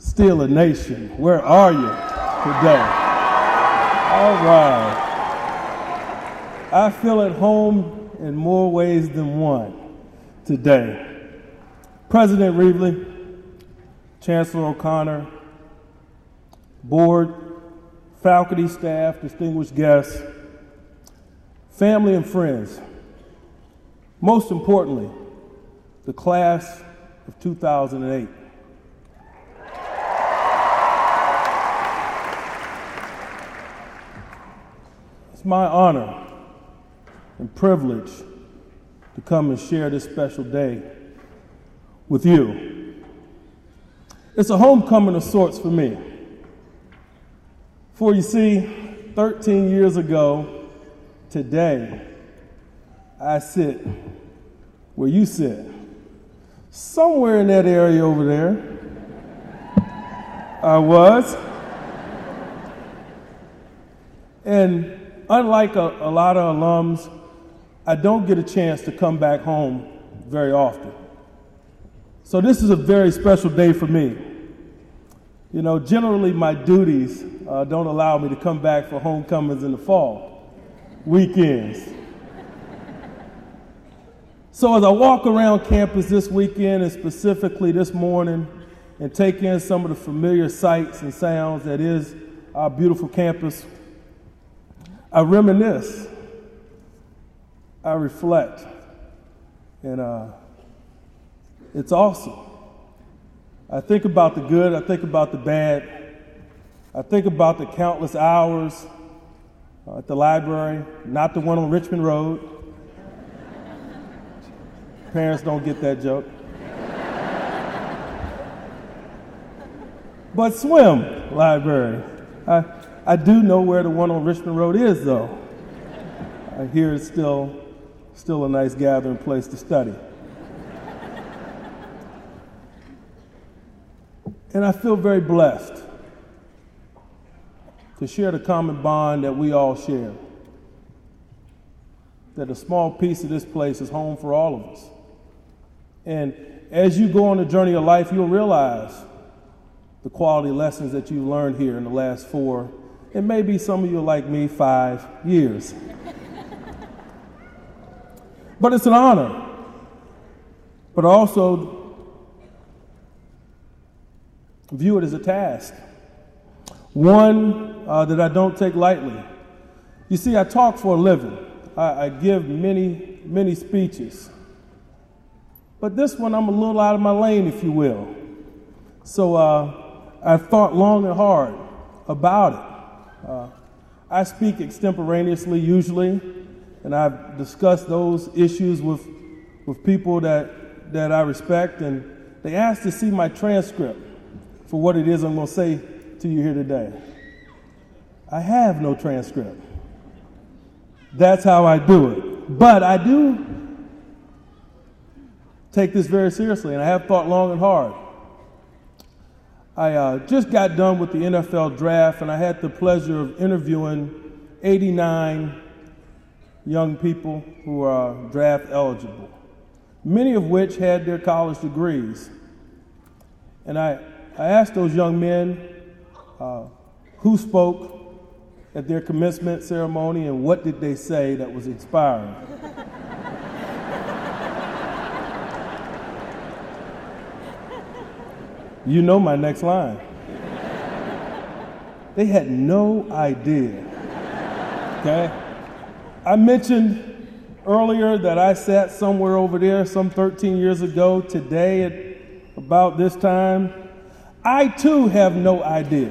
Steeler Nation, where are you today? All right. I feel at home in more ways than one today. President Reevely, Chancellor O'Connor, board, faculty, staff, distinguished guests, family and friends, most importantly, the class of 2008. It's my honor and privilege to come and share this special day with you. It's a homecoming of sorts for me. For you see, 13 years ago today, I sit where you sit, somewhere in that area over there. I was. And unlike a lot of alums, I don't get a chance to come back home very often. So this is a very special day for me. You know, generally my duties don't allow me to come back for homecomings in the fall, weekends. So as I walk around campus this weekend and specifically this morning and take in some of the familiar sights and sounds that is our beautiful campus, I reminisce, I reflect, and it's awesome. I think about the good, I think about the bad, I think about the countless hours at the library, not the one on Richmond Road. Parents don't get that joke. But swim library. I do know where the one on Richmond Road is, though. I hear it's still a nice gathering place to study. And I feel very blessed to share the common bond that we all share, that a small piece of this place is home for all of us. And as you go on the journey of life, you'll realize the quality lessons that you've learned here in the last 4, and maybe some of you are like me, 5 years. But it's an honor. But I also view it as a task, one that I don't take lightly. You see, I talk for a living. I give many, many speeches. But this one, I'm a little out of my lane, if you will. So I thought long and hard about it. I speak extemporaneously usually, and I've discussed those issues with people that I respect, and they asked to see my transcript for what it is I'm going to say to you here today. I have no transcript. That's how I do it. But I do take this very seriously, and I have thought long and hard. I just got done with the NFL draft, and I had the pleasure of interviewing 89 young people who are draft eligible, many of which had their college degrees. And I asked those young men who spoke at their commencement ceremony and what did they say that was inspiring. You know my next line. They had no idea. Okay? I mentioned earlier that I sat somewhere over there some 13 years ago today at about this time. I too have no idea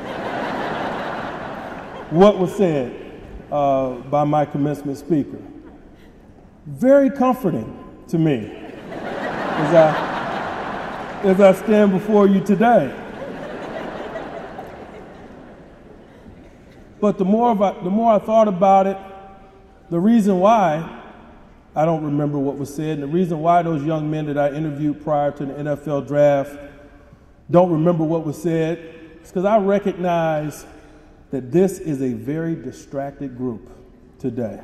what was said by my commencement speaker. Very comforting to me as I stand before you today. But the more I thought about it, the reason why I don't remember what was said, and the reason why those young men that I interviewed prior to the NFL draft don't remember what was said, is because I recognize that this is a very distracted group today.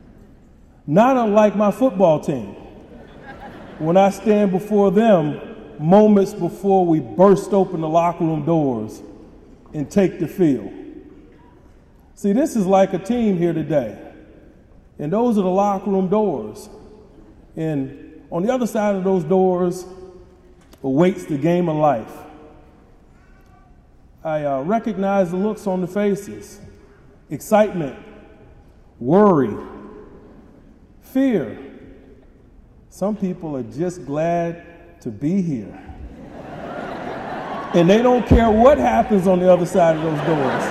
Not unlike my football team. When I stand before them, moments before we burst open the locker room doors and take the field. See, this is like a team here today. And those are the locker room doors. And on the other side of those doors awaits the game of life. I recognize the looks on the faces: excitement, worry, fear. Some people are just glad to be here. And they don't care what happens on the other side of those doors.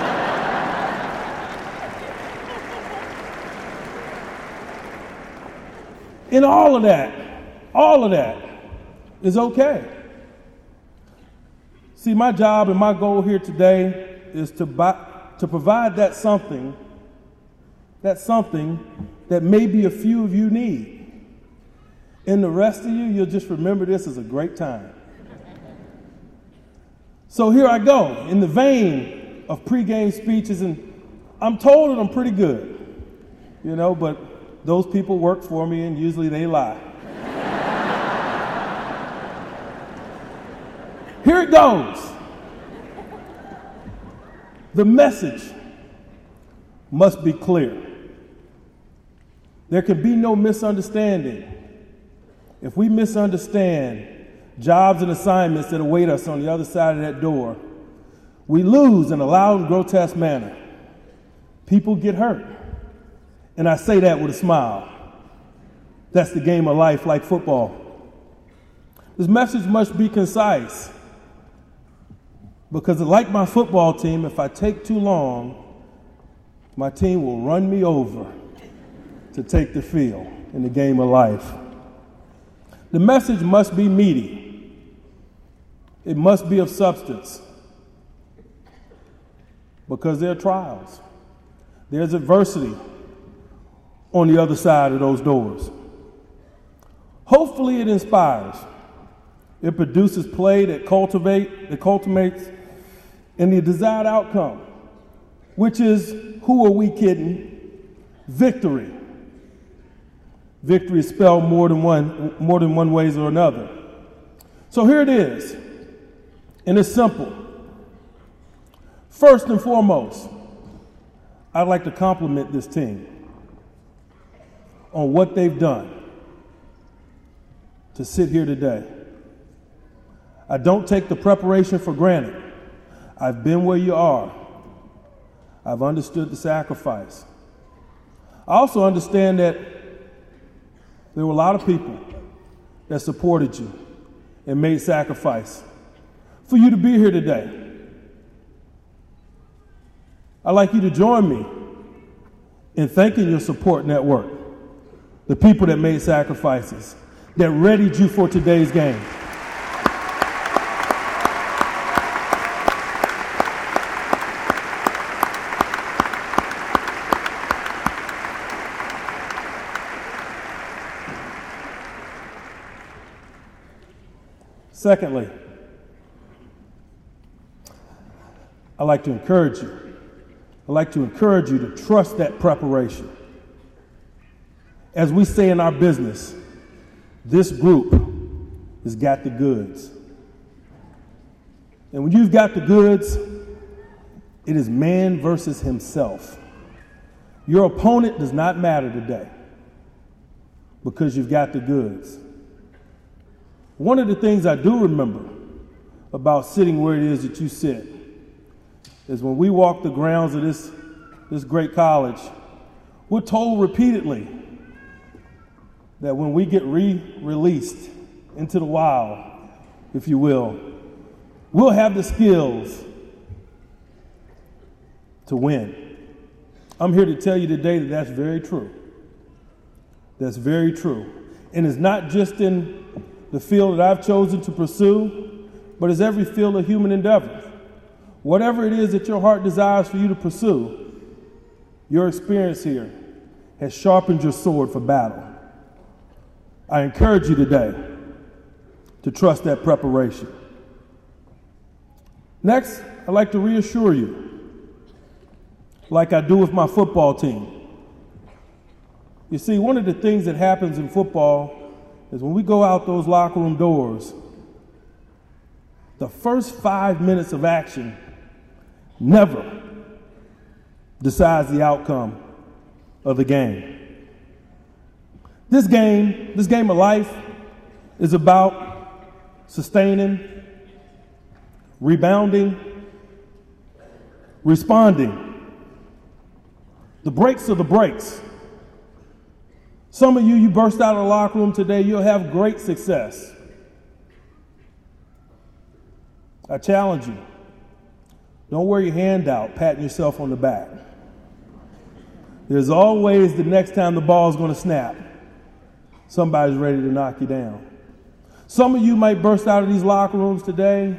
And all of that is okay. See, my job and my goal here today is to provide that something that maybe a few of you need. And the rest of you, you'll just remember this as a great time. So here I go, in the vein of pregame speeches, and I'm told that I'm pretty good, but those people work for me, and usually they lie. Here it goes. The message must be clear. There can be no misunderstanding. If we misunderstand jobs and assignments that await us on the other side of that door, we lose in a loud and grotesque manner. People get hurt. And I say that with a smile. That's the game of life, like football. This message must be concise. Because like my football team, if I take too long, my team will run me over to take the field in the game of life. The message must be meaty. It must be of substance. Because there are trials. There's adversity on the other side of those doors. Hopefully it inspires. It produces play that cultivates in the desired outcome, which is, who are we kidding? Victory. Victory is spelled more than one ways or another. So here it is, and it's simple. First and foremost, I'd like to compliment this team on what they've done to sit here today. I don't take the preparation for granted. I've been where you are. I've understood the sacrifice. I also understand that there were a lot of people that supported you and made sacrifice for you to be here today. I'd like you to join me in thanking your support network, the people that made sacrifices, that readied you for today's game. Secondly, I'd like to encourage you. I'd like to encourage you to trust that preparation. As we say in our business, this group has got the goods. And when you've got the goods, it is man versus himself. Your opponent does not matter today because you've got the goods. One of the things I do remember about sitting where it is that you sit is when we walk the grounds of this great college, we're told repeatedly that when we get released into the wild, if you will, we'll have the skills to win. I'm here to tell you today that that's very true. That's very true. And it's not just in the field that I've chosen to pursue, but it's every field of human endeavor. Whatever it is that your heart desires for you to pursue, your experience here has sharpened your sword for battle. I encourage you today to trust that preparation. Next, I'd like to reassure you, like I do with my football team. You see, one of the things that happens in football is when we go out those locker room doors, the first 5 minutes of action never decides the outcome of the game. This game of life is about sustaining, rebounding, responding. The breaks are the breaks. Some of you burst out of the locker room today, you'll have great success. I challenge you, don't wear your hand out patting yourself on the back. There's always the next time the ball's going to snap, somebody's ready to knock you down. Some of you might burst out of these locker rooms today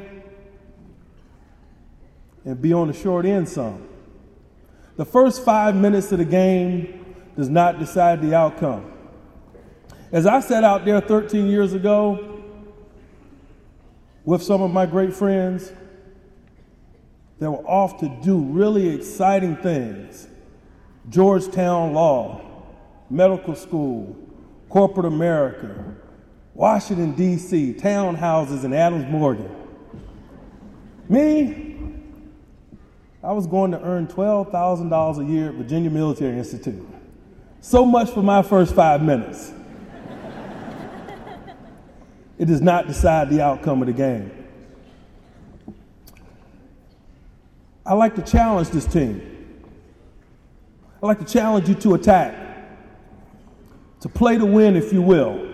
and be on the short end some. The first 5 minutes of the game does not decide the outcome. As I sat out there 13 years ago with some of my great friends that were off to do really exciting things, Georgetown Law, medical school, corporate America, Washington, D.C., townhouses in Adams Morgan. Me, I was going to earn $12,000 a year at Virginia Military Institute. So much for my first 5 minutes. It does not decide the outcome of the game. I like to challenge this team. I like to challenge you to attack, to play to win, if you will.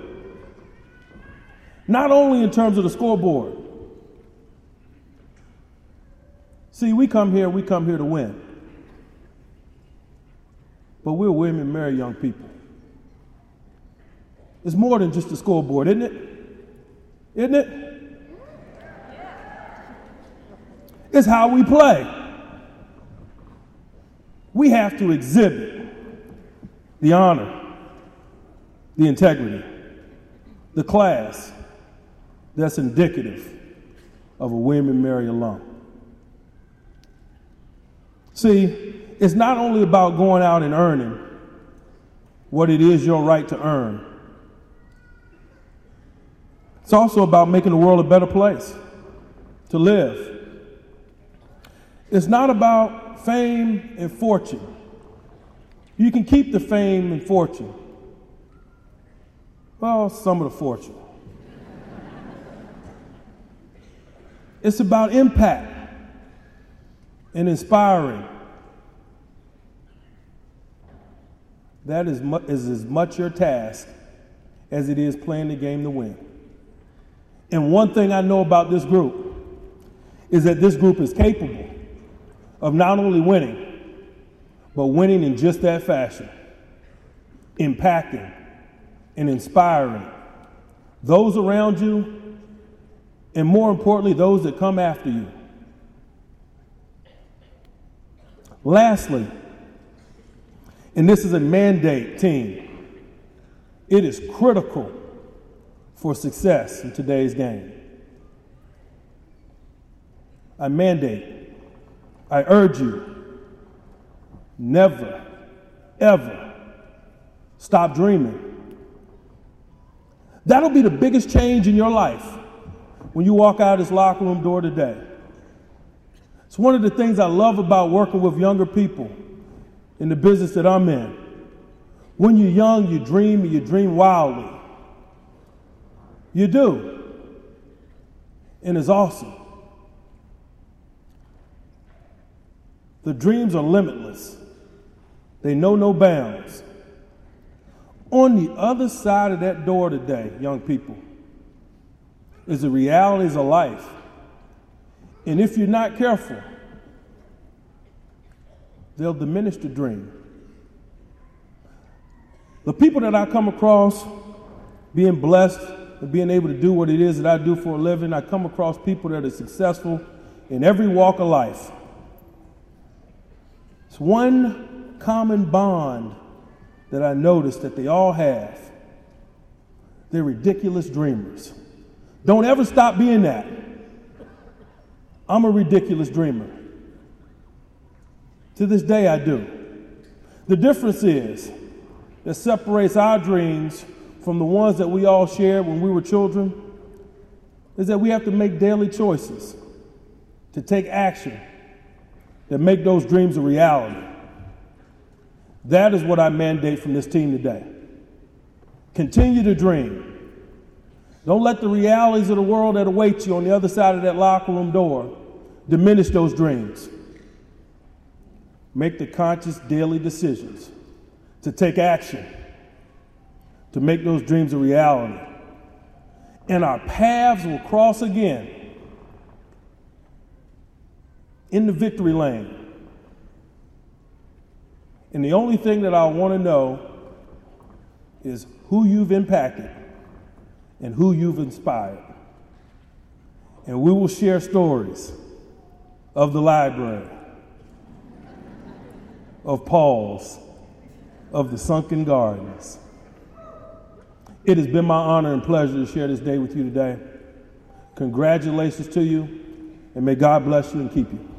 Not only in terms of the scoreboard. See, we come here to win. But we're William and Mary young people. It's more than just the scoreboard, isn't it? Isn't it? It's how we play. We have to exhibit the honor, the integrity, the class that's indicative of a William and Mary alum. See, it's not only about going out and earning what it is your right to earn. It's also about making the world a better place to live. It's not about fame and fortune. You can keep the fame and fortune. Well, some of the fortune. It's about impact and inspiring. That is as much your task as it is playing the game to win. And one thing I know about this group is that this group is capable of not only winning, but winning in just that fashion, impacting and inspiring those around you, and more importantly, those that come after you. Lastly, and this is a mandate team, it is critical for success in today's game. I mandate, I urge you, never, ever stop dreaming. That'll be the biggest change in your life when you walk out this locker room door today. It's one of the things I love about working with younger people in the business that I'm in. When you're young, you dream, and you dream wildly. You do. And it's awesome. The dreams are limitless. They know no bounds. On the other side of that door today, young people, is the realities of life. And if you're not careful, they'll diminish the dream. The people that I come across being blessed and being able to do what it is that I do for a living, I come across people that are successful in every walk of life. It's one common bond that I noticed that they all have. They're ridiculous dreamers. Don't ever stop being that. I'm a ridiculous dreamer. To this day, I do. The difference is that separates our dreams from the ones that we all shared when we were children is that we have to make daily choices to take action that make those dreams a reality. That is what I mandate from this team today. Continue to dream. Don't let the realities of the world that await you on the other side of that locker room door diminish those dreams. Make the conscious daily decisions to take action, to make those dreams a reality. And our paths will cross again in the victory lane. And the only thing that I want to know is who you've impacted and who you've inspired. And we will share stories of the library, of Paul's, of the sunken gardens. It has been my honor and pleasure to share this day with you today. Congratulations to you, and may God bless you and keep you.